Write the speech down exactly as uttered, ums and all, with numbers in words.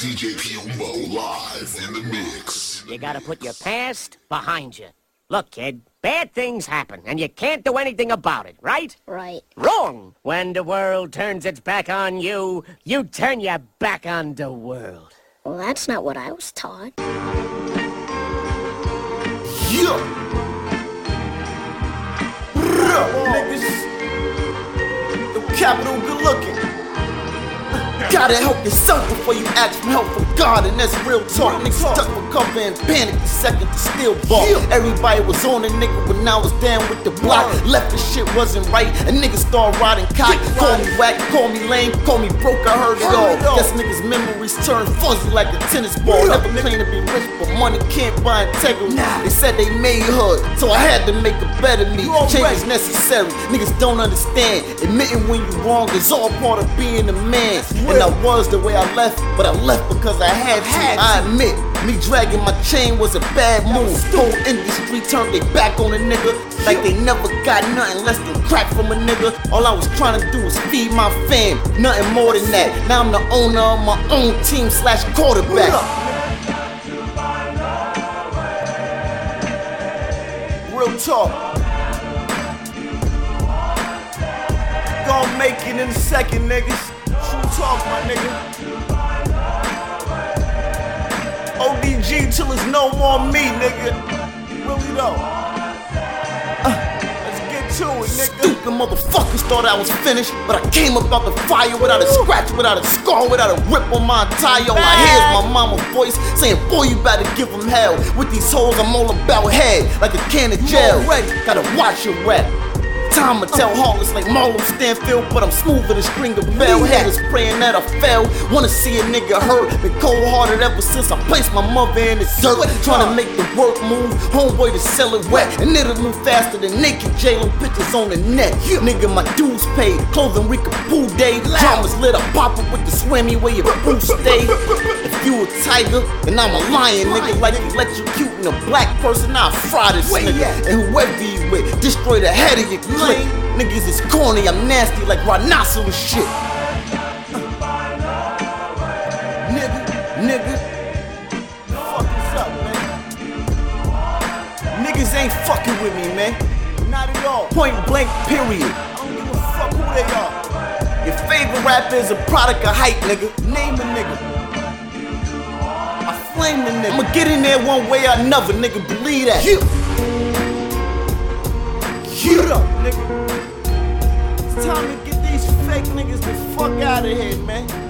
D J Puma live in the mix. You gotta put your past behind you. Look, kid, bad things happen, and you can't do anything about it, right? Right. Wrong! When the world turns its back on you, you turn your back on the world. Well, that's not what I was taught. Yeah! Bruh, niggas! Yo, Capital, good looking. Gotta help yourself before you ask for help from God, and that's real talk. Niggas stuck for cover and panic the second to steal ball. Everybody was on a nigga when I was down with the block. Left the shit wasn't right, and niggas start riding cock. Call me whack, call me lame, call me broke, I heard it all. Guess niggas' memories turn fuzzy like a tennis ball. Never claim to be rich, but money can't buy integrity. They said they made hood, so I had to make a better me. Change is necessary, niggas don't understand. Admitting when you wrong is all part of being a man. And I was the way I left, but I left because I had to. I admit, me dragging my chain was a bad move. Whole industry turned their back on a nigga, like they never got nothing less than crap from a nigga. All I was trying to do was feed my fam, nothing more than that. Now I'm the owner of my own team slash quarterback. Real talk. Gonna make it in a second, niggas. True talk, my nigga. O D G till it's no more me, nigga. Really though. Uh, let's get to it, nigga. Stupid motherfuckers thought I was finished, but I came up out the fire without a scratch, without a scar, without a rip on my attire. All I hear is my mama's voice saying, boy, you better give them hell. With these hoes, I'm all about head, like a can of gel. Gotta watch your rap. Time to tell Heartless like Marlon Stanfield, but I'm smoother than string of bell. Haters praying that I fell. Wanna see a nigga hurt. Been cold-hearted ever since I placed my mother in the dirt. Trying to make the work move. Homeboy to sell it wet, and it'll move faster than naked Jalen pictures on the net. Nigga, my dues paid. Clothing Rika Poo Day. Dramas lit. I pop up with the swimmy where your boots stay. If you a tiger, then I'm a lion, nigga. Like electrocuting a black person, I'll fry this nigga. And whoever you with, destroy the head of your clique. Niggas is corny, I'm nasty like rhinoceros shit. Uh. Nigga, nigga. Fuck is up, man? Niggas ain't fucking with me, man. Not at all. Point blank, period. I don't give a fuck who they are. Your favorite rapper is a product of hype, nigga. Name a nigga. I flame the nigga. I'ma get in there one way or another, nigga. Believe that. Yeah. Get up, nigga. It's time to get these fake niggas the fuck out of here, man.